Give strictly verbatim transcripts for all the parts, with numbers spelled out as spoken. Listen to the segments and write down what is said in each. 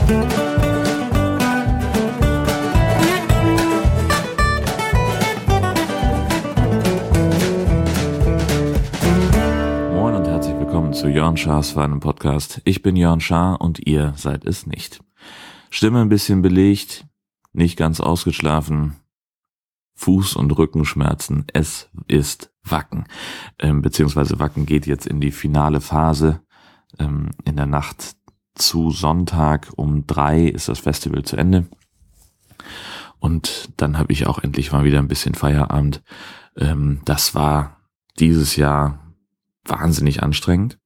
Zu Jörn Schars feinem Podcast. Ich bin Jörn Schaar und ihr seid es nicht. Stimme ein bisschen belegt, nicht ganz ausgeschlafen, Fuß- und Rückenschmerzen. Es ist Wacken. Ähm, beziehungsweise Wacken geht jetzt in die finale Phase. Ähm, in der Nacht zu Sonntag um drei ist das Festival zu Ende. Und dann habe ich auch endlich mal wieder ein bisschen Feierabend. Ähm, das war dieses Jahr wahnsinnig anstrengend.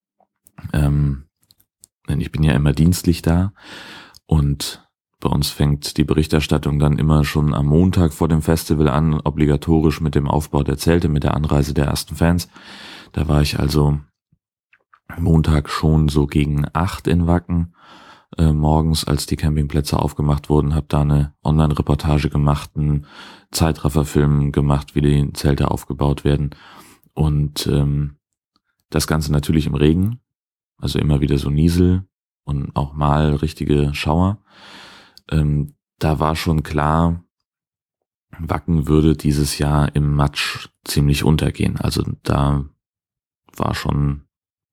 Ähm, denn ich bin ja immer dienstlich da und bei uns fängt die Berichterstattung dann immer schon am Montag vor dem Festival an, obligatorisch mit dem Aufbau der Zelte, mit der Anreise der ersten Fans. Da war ich also Montag schon so gegen acht in Wacken äh, morgens, als die Campingplätze aufgemacht wurden, habe da eine Online-Reportage gemacht, einen Zeitrafferfilm gemacht, wie die Zelte aufgebaut werden und ähm, das Ganze natürlich im Regen. Also immer wieder so Niesel und auch mal richtige Schauer. Ähm, da war schon klar, Wacken würde dieses Jahr im Matsch ziemlich untergehen. Also da war schon,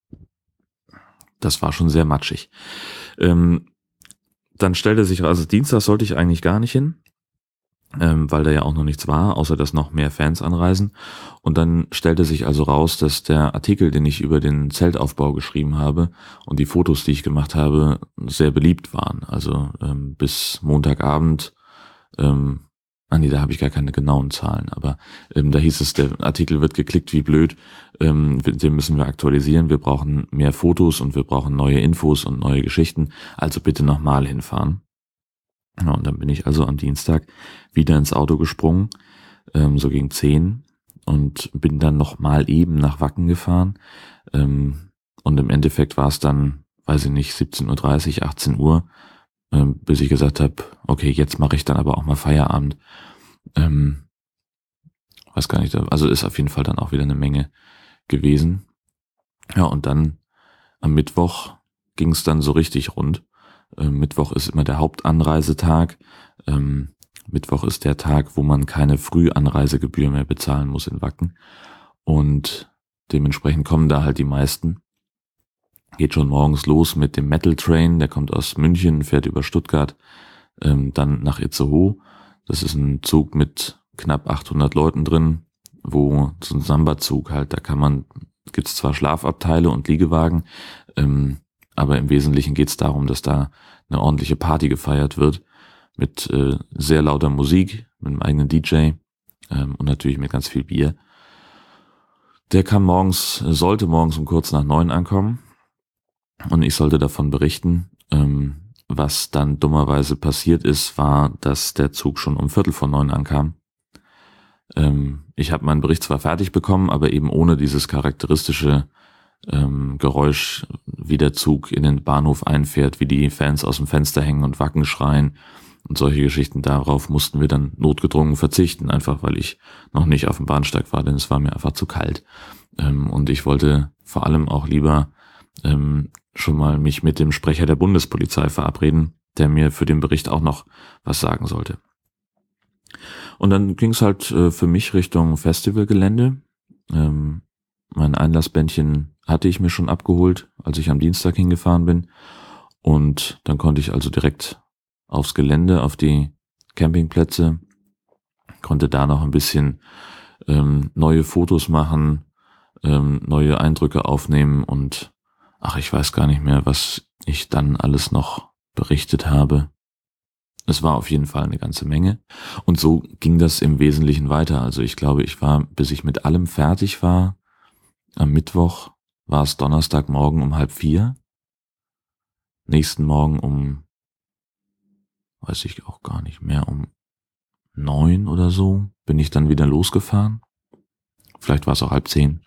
das war schon sehr matschig. Ähm, dann stellte sich, also Dienstag sollte ich eigentlich gar nicht hin, ähm, weil da ja auch noch nichts war, außer dass noch mehr Fans anreisen. Und dann stellte sich also raus, dass der Artikel, den ich über den Zeltaufbau geschrieben habe und die Fotos, die ich gemacht habe, sehr beliebt waren. Also ähm, bis Montagabend, ähm, ah nee, da habe ich gar keine genauen Zahlen, aber ähm, da hieß es, der Artikel wird geklickt wie blöd, ähm, den müssen wir aktualisieren, wir brauchen mehr Fotos und wir brauchen neue Infos und neue Geschichten, also bitte nochmal hinfahren. Ja, und dann bin ich also am Dienstag wieder ins Auto gesprungen, ähm, so gegen zehn und bin dann nochmal eben nach Wacken gefahren. Ähm, und im Endeffekt war es dann, weiß ich nicht, siebzehn Uhr dreißig, achtzehn Uhr, ähm, bis ich gesagt habe, okay, jetzt mache ich dann aber auch mal Feierabend. Ähm, weiß gar nicht, also ist auf jeden Fall dann auch wieder eine Menge gewesen. Ja, und dann am Mittwoch ging es dann so richtig rund. Ähm, Mittwoch ist immer der Hauptanreisetag. Ähm, Mittwoch ist der Tag, wo man keine Frühanreisegebühr mehr bezahlen muss in Wacken. Und dementsprechend kommen da halt die meisten. Geht schon morgens los mit dem Metal Train, der kommt aus München, fährt über Stuttgart, ähm, dann nach Itzehoe. Das ist ein Zug mit knapp achthundert Leuten drin, wo so ein Samba-Zug halt, da kann man, gibt's zwar Schlafabteile und Liegewagen, ähm, aber im Wesentlichen geht's darum, dass da eine ordentliche Party gefeiert wird mit äh, sehr lauter Musik, mit einem eigenen D J ähm, und natürlich mit ganz viel Bier. Der kam morgens, sollte morgens um kurz nach neun ankommen und ich sollte davon berichten. Ähm, was dann dummerweise passiert ist, war, dass der Zug schon um Viertel vor neun ankam. Ähm, ich habe meinen Bericht zwar fertig bekommen, aber eben ohne dieses charakteristische ähm, Geräusch, wie der Zug in den Bahnhof einfährt, wie die Fans aus dem Fenster hängen und Wacken schreien und solche Geschichten. Darauf mussten wir dann notgedrungen verzichten, einfach weil ich noch nicht auf dem Bahnsteig war, denn es war mir einfach zu kalt. Ähm, und ich wollte vor allem auch lieber ähm, schon mal mich mit dem Sprecher der Bundespolizei verabreden, der mir für den Bericht auch noch was sagen sollte. Und dann ging es halt äh, für mich Richtung Festivalgelände. Ähm, mein Einlassbändchen hatte ich mir schon abgeholt, als ich am Dienstag hingefahren bin. Und dann konnte ich also direkt aufs Gelände, auf die Campingplätze, konnte da noch ein bisschen ähm, neue Fotos machen, ähm, neue Eindrücke aufnehmen und ach, ich weiß gar nicht mehr, was ich dann alles noch berichtet habe. Es war auf jeden Fall eine ganze Menge. Und so ging das im Wesentlichen weiter. Also ich glaube, ich war, bis ich mit allem fertig war, am Mittwoch war es Donnerstagmorgen um halb vier. Nächsten Morgen um, weiß ich auch gar nicht mehr, um neun oder so bin ich dann wieder losgefahren. Vielleicht war es auch halb zehn.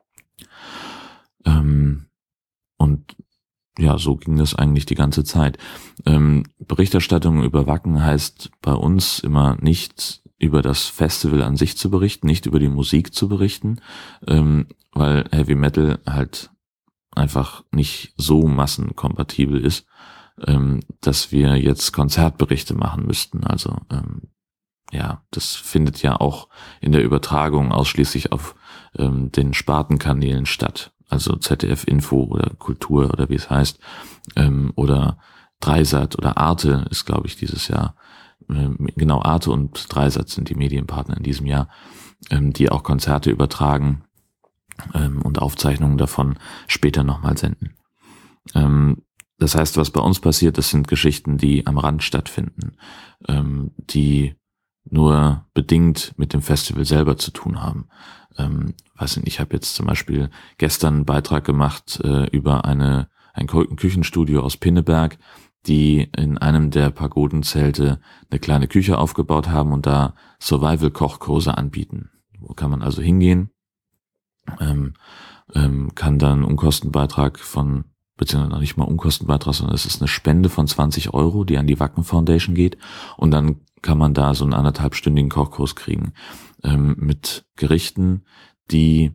Ähm, und ja, so ging das eigentlich die ganze Zeit. Ähm, Berichterstattung über Wacken heißt bei uns immer nicht über das Festival an sich zu berichten, nicht über die Musik zu berichten, ähm, weil Heavy Metal halt einfach nicht so massenkompatibel ist. ähm, dass wir jetzt Konzertberichte machen müssten. Also ähm, ja, das findet ja auch in der Übertragung ausschließlich auf ähm, den Spartenkanälen statt. Also Z D F Info oder Kultur oder wie es heißt. Ähm, oder Dreisat oder Arte ist, glaube ich, dieses Jahr. Ähm, genau, Arte und Dreisat sind die Medienpartner in diesem Jahr, ähm, die auch Konzerte übertragen ähm, und Aufzeichnungen davon später nochmal senden. Ähm, das heißt, was bei uns passiert, das sind Geschichten, die am Rand stattfinden, ähm, die nur bedingt mit dem Festival selber zu tun haben. Ähm, weiß nicht, ich habe jetzt zum Beispiel gestern einen Beitrag gemacht äh, über eine ein Küchenstudio aus Pinneberg, die in einem der Pagodenzelte eine kleine Küche aufgebaut haben und da Survival-Kochkurse anbieten. Wo kann man also hingehen, ähm, ähm, kann dann Unkostenbeitrag von, beziehungsweise noch nicht mal Unkostenbeitrag, sondern es ist eine Spende von zwanzig Euro, die an die Wacken Foundation geht, und dann kann man da so einen anderthalbstündigen Kochkurs kriegen ähm, mit Gerichten, die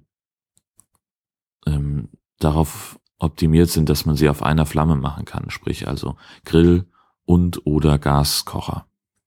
ähm, darauf optimiert sind, dass man sie auf einer Flamme machen kann, sprich also Grill und oder Gaskocher.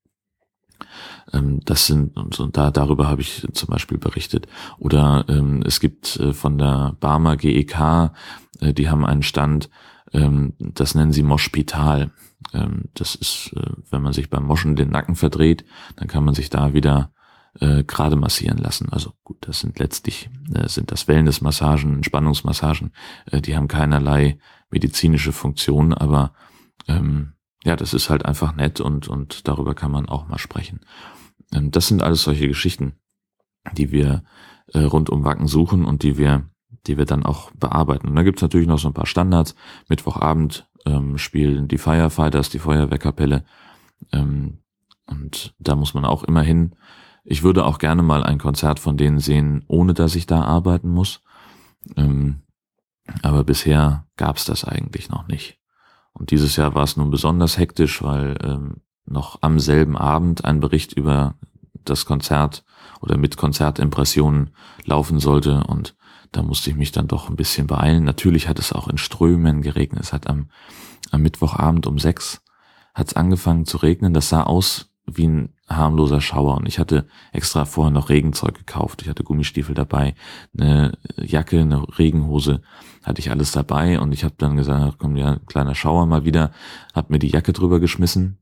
Ähm, das sind, und, und da darüber habe ich zum Beispiel berichtet. Oder ähm, es gibt äh, von der Barmer G E K, äh, die haben einen Stand, ähm, das nennen sie Moschpital. Ähm, das ist, äh, wenn man sich beim Moschen den Nacken verdreht, dann kann man sich da wieder äh, gerade massieren lassen. Also gut, das sind letztlich, äh, sind das Wellnessmassagen, Entspannungsmassagen, äh, die haben keinerlei medizinische Funktion, aber ähm, ja, das ist halt einfach nett und und darüber kann man auch mal sprechen. Ähm, das sind alles solche Geschichten, die wir äh, rund um Wacken suchen und die wir die wir dann auch bearbeiten. Und da gibt's natürlich noch so ein paar Standards. Mittwochabend ähm, spielen die Firefighters, die Feuerwehrkapelle, ähm, und da muss man auch immer hin. Ich würde auch gerne mal ein Konzert von denen sehen, ohne dass ich da arbeiten muss. Ähm, aber bisher gab's das eigentlich noch nicht. Und dieses Jahr war es nun besonders hektisch, weil ähm, noch am selben Abend ein Bericht über das Konzert oder mit Konzertimpressionen laufen sollte, und da musste ich mich dann doch ein bisschen beeilen. Natürlich hat es auch in Strömen geregnet. Es hat am, am Mittwochabend um sechs hat's angefangen zu regnen. Das sah aus wie ein harmloser Schauer, und ich hatte extra vorher noch Regenzeug gekauft. Ich hatte Gummistiefel dabei, eine Jacke, eine Regenhose, hatte ich alles dabei, und ich habe dann gesagt, komm, ja, kleiner Schauer mal wieder, habe mir die Jacke drüber geschmissen,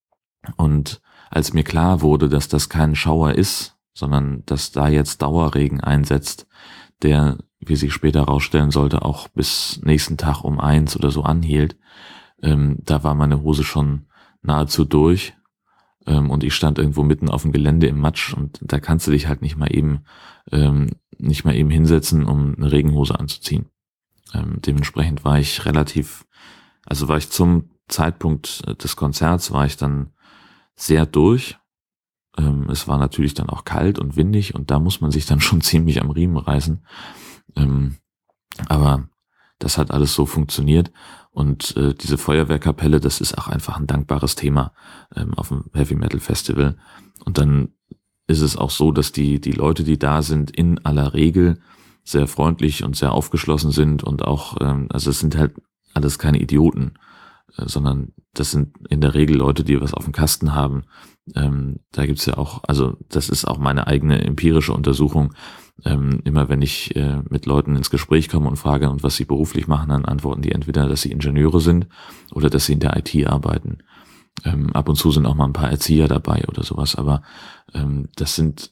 und als mir klar wurde, dass das kein Schauer ist, sondern dass da jetzt Dauerregen einsetzt, der, wie sich später herausstellen sollte, auch bis nächsten Tag um eins oder so anhielt, ähm, da war meine Hose schon nahezu durch. Und ich stand irgendwo mitten auf dem Gelände im Matsch, und da kannst du dich halt nicht mal eben ähm, nicht mal eben hinsetzen, um eine Regenhose anzuziehen. Ähm, dementsprechend war ich relativ, also war ich zum Zeitpunkt des Konzerts, war ich dann sehr durch. Ähm, es war natürlich dann auch kalt und windig, und da muss man sich dann schon ziemlich am Riemen reißen. Ähm, aber das hat alles so funktioniert. Und äh, diese Feuerwehrkapelle, das ist auch einfach ein dankbares Thema ähm, auf dem Heavy Metal Festival. Und dann ist es auch so, dass die die Leute, die da sind, in aller Regel sehr freundlich und sehr aufgeschlossen sind, und auch, ähm, also es sind halt alles keine Idioten, äh, sondern das sind in der Regel Leute, die was auf dem Kasten haben. Ähm, da gibt's ja auch, also das ist auch meine eigene empirische Untersuchung. Ähm, immer wenn ich äh, mit Leuten ins Gespräch komme und frage, und was sie beruflich machen, dann antworten die entweder, dass sie Ingenieure sind oder dass sie in der I T arbeiten. Ähm, ab und zu sind auch mal ein paar Erzieher dabei oder sowas, aber ähm, das sind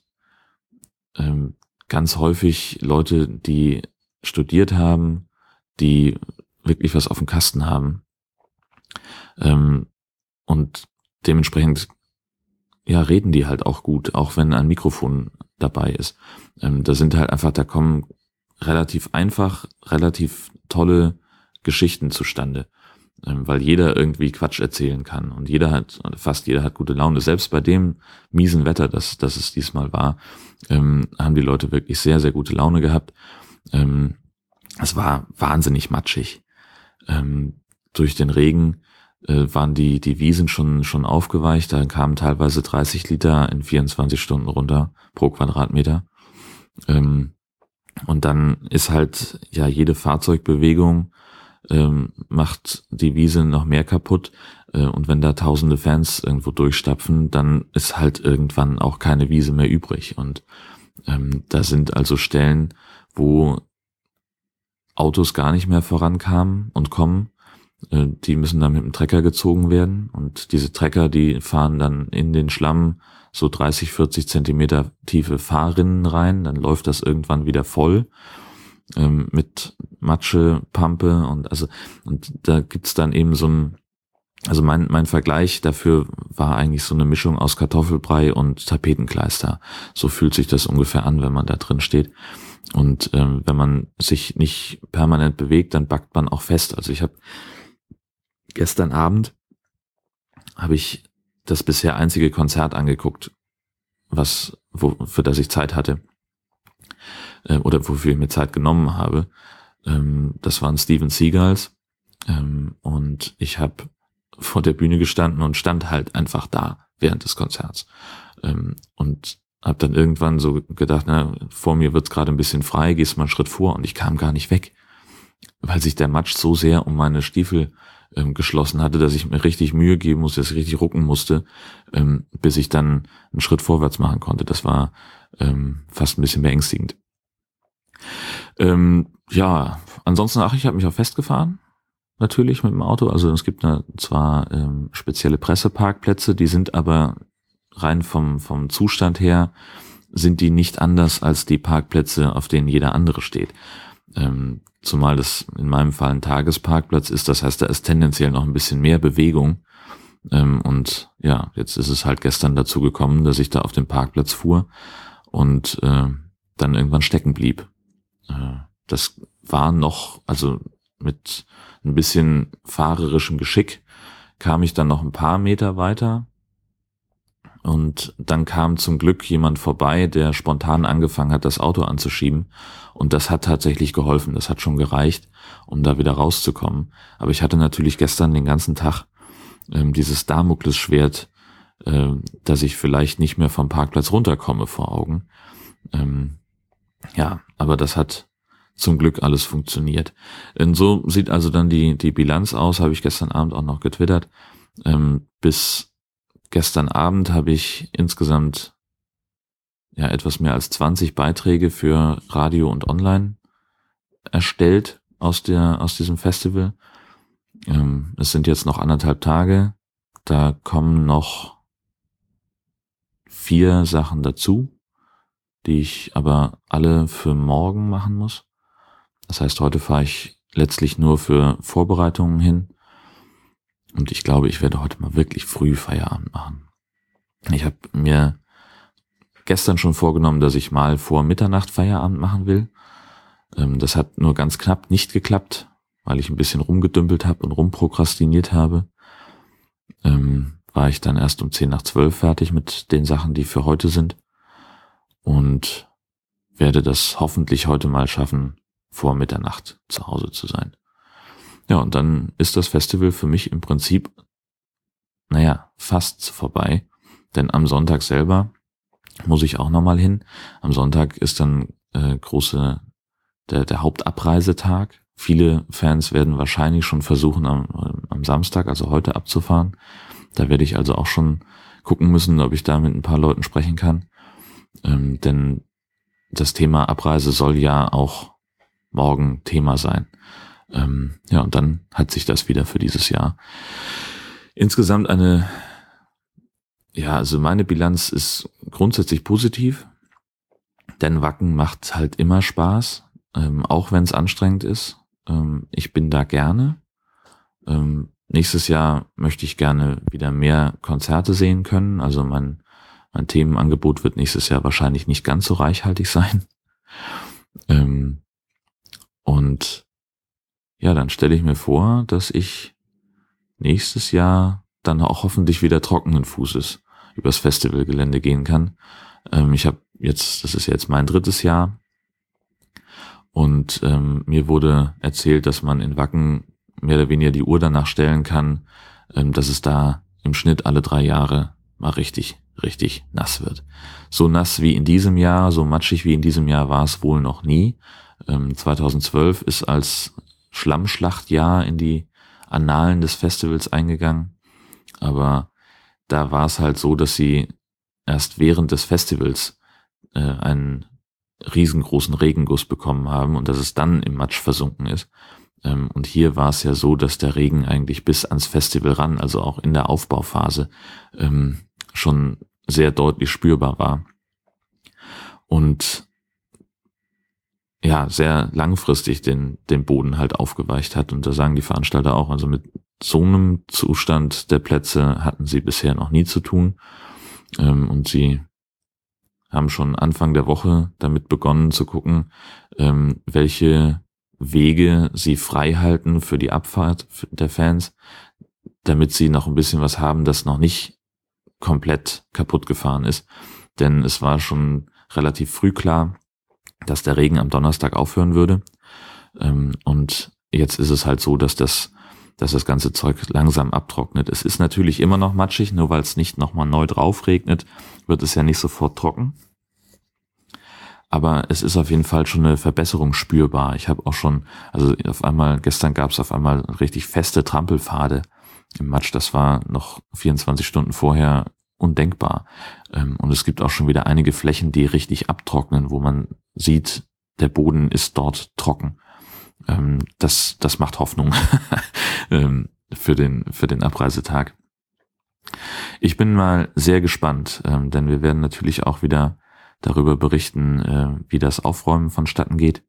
ähm, ganz häufig Leute, die studiert haben, die wirklich was auf dem Kasten haben, ähm, und dementsprechend ja reden die halt auch gut, auch wenn ein Mikrofon dabei ist. Ähm, da sind halt einfach, da kommen relativ einfach, relativ tolle Geschichten zustande, ähm, weil jeder irgendwie Quatsch erzählen kann, und jeder hat, fast jeder hat gute Laune. Selbst bei dem miesen Wetter, das, das es diesmal war, ähm, haben die Leute wirklich sehr, sehr gute Laune gehabt. Ähm, es war wahnsinnig matschig. Ähm, durch den Regen äh, waren die die Wiesen schon schon aufgeweicht. Da kamen teilweise dreißig Liter in vierundzwanzig Stunden runter pro Quadratmeter. Ähm, und dann ist halt ja jede Fahrzeugbewegung ähm, macht die Wiese noch mehr kaputt. Äh, und wenn da tausende Fans irgendwo durchstapfen, dann ist halt irgendwann auch keine Wiese mehr übrig. Und ähm, da sind also Stellen, wo Autos gar nicht mehr vorankamen und kommen. Äh, die müssen dann mit dem Trecker gezogen werden. Und diese Trecker, die fahren dann in den Schlamm so dreißig, vierzig Zentimeter tiefe Fahrrinnen rein. Dann läuft das irgendwann wieder voll. Ähm, mit Matsche, Pampe und also und da gibt's dann eben so ein, also mein mein Vergleich dafür war eigentlich so eine Mischung aus Kartoffelbrei und Tapetenkleister. So fühlt sich das ungefähr an, wenn man da drin steht. Und ähm, wenn man sich nicht permanent bewegt, dann backt man auch fest. Also ich habe gestern Abend habe ich das bisher einzige Konzert angeguckt, was wo, für das ich Zeit hatte. Oder wofür ich mir Zeit genommen habe. Ähm, das waren Steven Seagals. Ähm, und ich habe vor der Bühne gestanden und stand halt einfach da während des Konzerts. Ähm, und habe dann irgendwann so gedacht, na, vor mir wird's gerade ein bisschen frei, gehst mal einen Schritt vor, und ich kam gar nicht weg, weil sich der Matsch so sehr um meine Stiefel ähm, geschlossen hatte, dass ich mir richtig Mühe geben musste, dass ich richtig rucken musste, ähm, bis ich dann einen Schritt vorwärts machen konnte. Das war ähm, fast ein bisschen beängstigend. Ähm, ja, ansonsten, ach, ich habe mich auch festgefahren, natürlich mit dem Auto. Also es gibt da zwar ähm, spezielle Presseparkplätze, die sind aber rein vom vom Zustand her, sind die nicht anders als die Parkplätze, auf denen jeder andere steht. Ähm, zumal das in meinem Fall ein Tagesparkplatz ist, das heißt, da ist tendenziell noch ein bisschen mehr Bewegung. Ähm, und ja, jetzt ist es halt gestern dazu gekommen, dass ich da auf den Parkplatz fuhr und äh, dann irgendwann stecken blieb. Das war noch, also mit ein bisschen fahrerischem Geschick kam ich dann noch ein paar Meter weiter, und dann kam zum Glück jemand vorbei, der spontan angefangen hat, das Auto anzuschieben, und das hat tatsächlich geholfen. Das hat schon gereicht, um da wieder rauszukommen. Aber ich hatte natürlich gestern den ganzen Tag ähm, dieses Damoklesschwert, äh, dass ich vielleicht nicht mehr vom Parkplatz runterkomme, vor Augen. Ähm, Ja, aber das hat zum Glück alles funktioniert. Und so sieht also dann die die Bilanz aus, habe ich gestern Abend auch noch getwittert. Ähm, bis gestern Abend habe ich insgesamt ja etwas mehr als zwanzig Beiträge für Radio und Online erstellt aus der aus diesem Festival. Ähm, es sind jetzt noch anderthalb Tage. Da kommen noch vier Sachen dazu, die ich aber alle für morgen machen muss. Das heißt, heute fahre ich letztlich nur für Vorbereitungen hin. Und ich glaube, ich werde heute mal wirklich früh Feierabend machen. Ich habe mir gestern schon vorgenommen, dass ich mal vor Mitternacht Feierabend machen will. Das hat nur ganz knapp nicht geklappt, weil ich ein bisschen rumgedümpelt habe und rumprokrastiniert habe. Ähm, war ich dann erst um zehn nach zwölf fertig mit den Sachen, die für heute sind. Und werde das hoffentlich heute mal schaffen, vor Mitternacht zu Hause zu sein. Ja, und dann ist das Festival für mich im Prinzip, naja, fast vorbei. Denn am Sonntag selber muss ich auch nochmal hin. Am Sonntag ist dann äh, große der, der Hauptabreisetag. Viele Fans werden wahrscheinlich schon versuchen, am, am Samstag, also heute, abzufahren. Da werde ich also auch schon gucken müssen, ob ich da mit ein paar Leuten sprechen kann. Ähm, denn das Thema Abreise soll ja auch morgen Thema sein. Ähm, ja, und dann hat sich das wieder für dieses Jahr. Insgesamt eine, ja, also meine Bilanz ist grundsätzlich positiv, denn Wacken macht halt immer Spaß, ähm, auch wenn es anstrengend ist. Ähm, ich bin da gerne. Ähm, nächstes Jahr möchte ich gerne wieder mehr Konzerte sehen können. Also mein, mein Themenangebot wird nächstes Jahr wahrscheinlich nicht ganz so reichhaltig sein. Ähm, und ja, dann stelle ich mir vor, dass ich nächstes Jahr dann auch hoffentlich wieder trockenen Fußes übers Festivalgelände gehen kann. Ähm, ich habe jetzt, das ist jetzt mein drittes Jahr, und ähm, mir wurde erzählt, dass man in Wacken mehr oder weniger die Uhr danach stellen kann, ähm, dass es da im Schnitt alle drei Jahre mal richtig, richtig nass wird. So nass wie in diesem Jahr, so matschig wie in diesem Jahr war es wohl noch nie. Ähm, zweitausendzwölf ist als Schlammschlachtjahr in die Annalen des Festivals eingegangen. Aber da war es halt so, dass sie erst während des Festivals äh, einen riesengroßen Regenguss bekommen haben und dass es dann im Matsch versunken ist. Ähm, und hier war es ja so, dass der Regen eigentlich bis ans Festival ran, also auch in der Aufbauphase, ähm, schon sehr deutlich spürbar war. Und ja, sehr langfristig den, den Boden halt aufgeweicht hat. Und da sagen die Veranstalter auch, also mit so einem Zustand der Plätze hatten sie bisher noch nie zu tun. Ähm, und sie haben schon Anfang der Woche damit begonnen zu gucken, ähm, welche Wege sie frei halten für die Abfahrt der Fans, damit sie noch ein bisschen was haben, das noch nicht komplett kaputt gefahren ist. Denn es war schon relativ früh klar, dass der Regen am Donnerstag aufhören würde. Ähm, und jetzt ist es halt so, dass das, dass das ganze Zeug langsam abtrocknet. Es ist natürlich immer noch matschig, nur weil es nicht nochmal neu drauf regnet, wird es ja nicht sofort trocken. Aber es ist auf jeden Fall schon eine Verbesserung spürbar. Ich habe auch schon, also auf einmal, gestern gab es auf einmal richtig feste Trampelpfade im Matsch. Das war noch vierundzwanzig Stunden vorher undenkbar. Und es gibt auch schon wieder einige Flächen, die richtig abtrocknen, wo man sieht, der Boden ist dort trocken. Das, das macht Hoffnung für den, für den Abreisetag. Ich bin mal sehr gespannt, denn wir werden natürlich auch wieder darüber berichten, wie das Aufräumen vonstatten geht.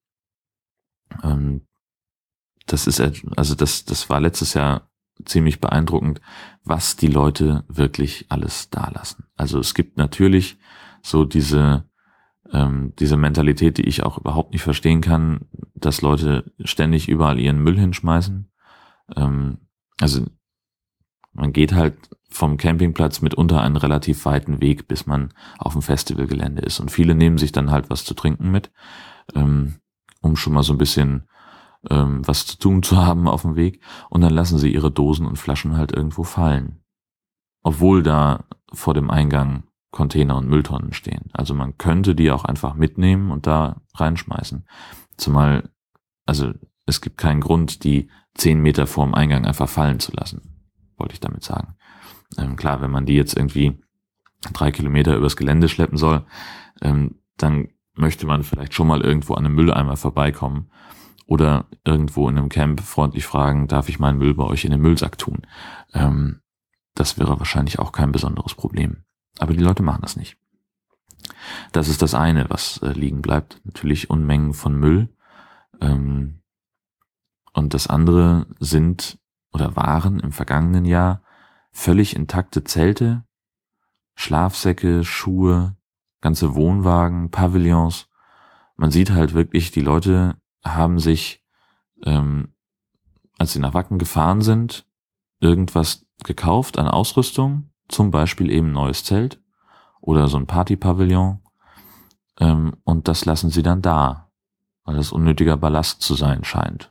Das ist, also das, das war letztes Jahr ziemlich beeindruckend, was die Leute wirklich alles dalassen. Also es gibt natürlich so diese ähm, diese Mentalität, die ich auch überhaupt nicht verstehen kann, dass Leute ständig überall ihren Müll hinschmeißen. Ähm, also man geht halt vom Campingplatz mitunter einen relativ weiten Weg, bis man auf dem Festivalgelände ist. Und viele nehmen sich dann halt was zu trinken mit, ähm, um schon mal so ein bisschen ähm, was zu tun zu haben auf dem Weg. Und dann lassen sie ihre Dosen und Flaschen halt irgendwo fallen. Obwohl da vor dem Eingang Container und Mülltonnen stehen. Also man könnte die auch einfach mitnehmen und da reinschmeißen. Zumal, also es gibt keinen Grund, die zehn Meter vorm Eingang einfach fallen zu lassen, wollte ich damit sagen. Ähm, klar, wenn man die jetzt irgendwie drei Kilometer übers Gelände schleppen soll, ähm, dann möchte man vielleicht schon mal irgendwo an einem Mülleimer vorbeikommen oder irgendwo in einem Camp freundlich fragen, darf ich meinen Müll bei euch in den Müllsack tun? Ähm, das wäre wahrscheinlich auch kein besonderes Problem. Aber die Leute machen das nicht. Das ist das eine, was äh, liegen bleibt. Natürlich Unmengen von Müll. Ähm, und das andere sind oder waren im vergangenen Jahr völlig intakte Zelte, Schlafsäcke, Schuhe, ganze Wohnwagen, Pavillons. Man sieht halt wirklich, die Leute haben sich, ähm, als sie nach Wacken gefahren sind, irgendwas gekauft an Ausrüstung, zum Beispiel eben ein neues Zelt oder so ein Partypavillon, ähm, und das lassen sie dann da, weil das unnötiger Ballast zu sein scheint.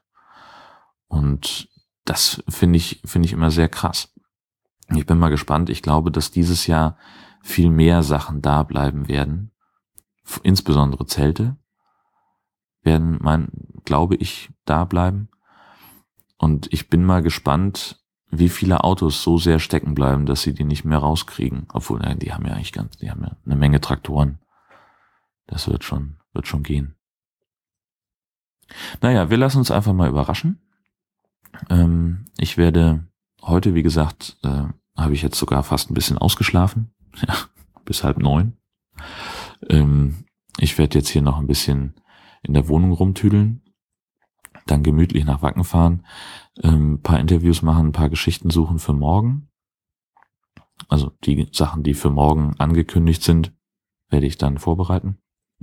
Und das finde ich, finde ich immer sehr krass. Ich bin mal gespannt. Ich glaube, dass dieses Jahr viel mehr Sachen da bleiben werden. Insbesondere Zelte werden, mein, glaube ich, da bleiben. Und ich bin mal gespannt, wie viele Autos so sehr stecken bleiben, dass sie die nicht mehr rauskriegen. Obwohl, nein, die haben ja eigentlich ganz, die haben ja eine Menge Traktoren. Das wird schon, wird schon gehen. Naja, wir lassen uns einfach mal überraschen. Ähm, ich werde heute, wie gesagt, äh, habe ich jetzt sogar fast ein bisschen ausgeschlafen. Ja, bis halb neun. Ähm, ich werde jetzt hier noch ein bisschen in der Wohnung rumtüdeln, dann gemütlich nach Wacken fahren, ähm, ein paar Interviews machen, ein paar Geschichten suchen für morgen. Also die Sachen, die für morgen angekündigt sind, werde ich dann vorbereiten.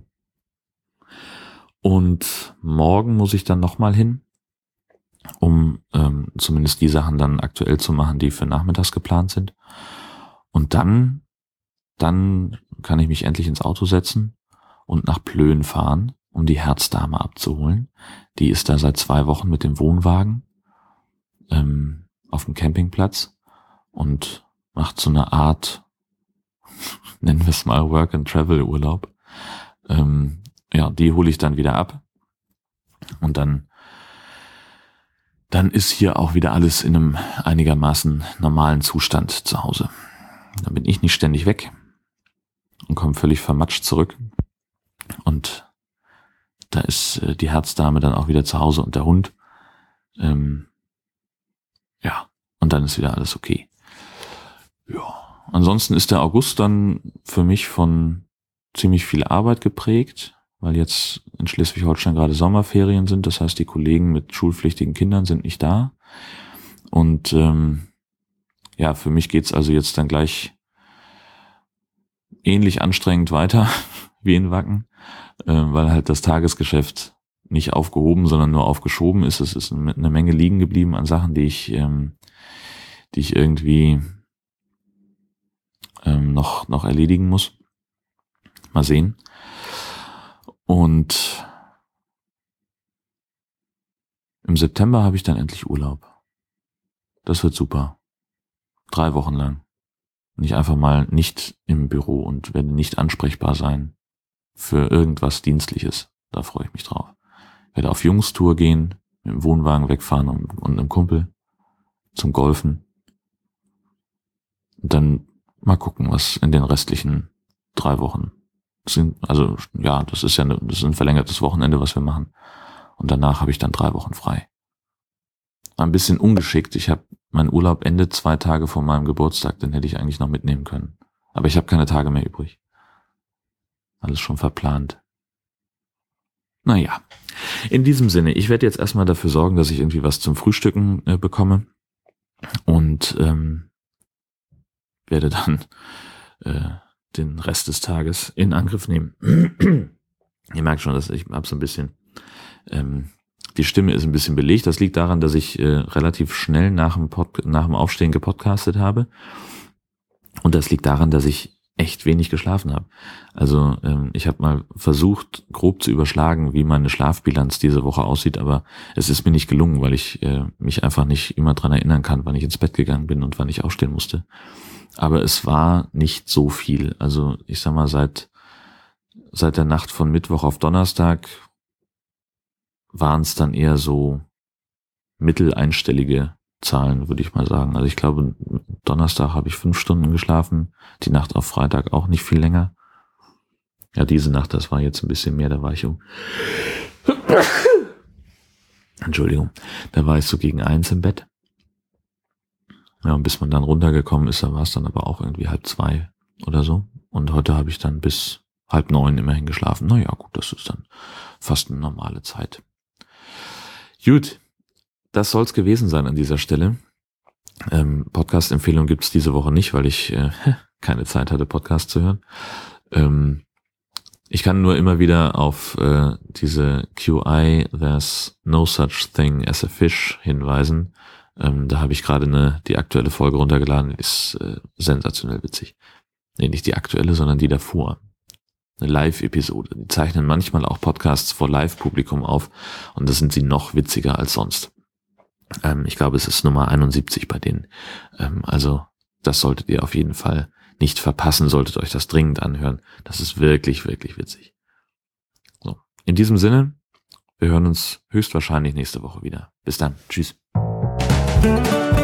Und morgen muss ich dann nochmal hin, um ähm, zumindest die Sachen dann aktuell zu machen, die für nachmittags geplant sind. Und dann, dann kann ich mich endlich ins Auto setzen und nach Plön fahren, um die Herzdame abzuholen. Die ist da seit zwei Wochen mit dem Wohnwagen ähm, auf dem Campingplatz und macht so eine Art, nennen wir es mal Work-and-Travel-Urlaub. Ähm, ja, die hole ich dann wieder ab und dann dann ist hier auch wieder alles in einem einigermaßen normalen Zustand zu Hause. Dann bin ich nicht ständig weg und komme völlig vermatscht zurück. Und da ist äh, die Herzdame dann auch wieder zu Hause und der Hund. Ähm, ja, und dann ist wieder alles okay. Ja, ansonsten ist der August dann für mich von ziemlich viel Arbeit geprägt, weil jetzt in Schleswig-Holstein gerade Sommerferien sind. Das heißt, die Kollegen mit schulpflichtigen Kindern sind nicht da. Und ähm, ja, für mich geht's also jetzt dann gleich ähnlich anstrengend weiter wie in Wacken, äh, weil halt das Tagesgeschäft nicht aufgehoben, sondern nur aufgeschoben ist. Es ist eine Menge liegen geblieben an Sachen, die ich, ähm, die ich irgendwie ähm, noch noch erledigen muss. Mal sehen. Und im September habe ich dann endlich Urlaub. Das wird super. Drei Wochen lang. Und ich einfach mal nicht im Büro und werde nicht ansprechbar sein für irgendwas Dienstliches. Da freue ich mich drauf. Ich werde auf Jungstour gehen, mit dem Wohnwagen wegfahren und, und einem Kumpel zum Golfen. Und dann mal gucken, was in den restlichen drei Wochen sind. Also ja, das ist ja eine, das ist ein verlängertes Wochenende, was wir machen. Und danach habe ich dann drei Wochen frei. Ein bisschen ungeschickt. Ich habe mein Urlaub endet zwei Tage vor meinem Geburtstag, den hätte ich eigentlich noch mitnehmen können. Aber ich habe keine Tage mehr übrig. Alles schon verplant. Naja, in diesem Sinne, ich werde jetzt erstmal dafür sorgen, dass ich irgendwie was zum Frühstücken äh, bekomme und ähm, werde dann äh, den Rest des Tages in Angriff nehmen. Ihr merkt schon, dass ich habe so ein bisschen, ähm, die Stimme ist ein bisschen belegt. Das liegt daran, dass ich äh, relativ schnell nach dem, Pod, nach dem Aufstehen gepodcastet habe. Und das liegt daran, dass ich echt wenig geschlafen habe. Also ähm, ich habe mal versucht, grob zu überschlagen, wie meine Schlafbilanz diese Woche aussieht, aber es ist mir nicht gelungen, weil ich äh, mich einfach nicht immer dran erinnern kann, wann ich ins Bett gegangen bin und wann ich aufstehen musste. Aber es war nicht so viel. Also ich sag mal, seit seit der Nacht von Mittwoch auf Donnerstag waren es dann eher so mitteleinstellige Zahlen, würde ich mal sagen. Also ich glaube, Donnerstag habe ich fünf Stunden geschlafen, die Nacht auf Freitag auch nicht viel länger. Ja, diese Nacht, das war jetzt ein bisschen mehr, da war ich um Entschuldigung, da war ich so gegen eins im Bett. Ja, und bis man dann runtergekommen ist, da war es dann aber auch irgendwie halb zwei oder so. Und heute habe ich dann bis halb neun immerhin geschlafen. Naja, gut, das ist dann fast eine normale Zeit. Gut, das soll es gewesen sein an dieser Stelle. Ähm, Podcast-Empfehlung gibt es diese Woche nicht, weil ich äh, keine Zeit hatte, Podcast zu hören. Ähm, ich kann nur immer wieder auf äh, diese Q I, There's No Such Thing as a Fish hinweisen. Ähm, da habe ich gerade eine die aktuelle Folge runtergeladen, ist äh, sensationell witzig. Nee, nicht die aktuelle, sondern die davor. Eine Live-Episode. Die zeichnen manchmal auch Podcasts vor Live-Publikum auf und das sind sie noch witziger als sonst. Ähm, ich glaube, es ist Nummer einundsiebzig bei denen. Ähm, also das solltet ihr auf jeden Fall nicht verpassen, solltet euch das dringend anhören. Das ist wirklich, wirklich witzig. So, in diesem Sinne, wir hören uns höchstwahrscheinlich nächste Woche wieder. Bis dann. Tschüss.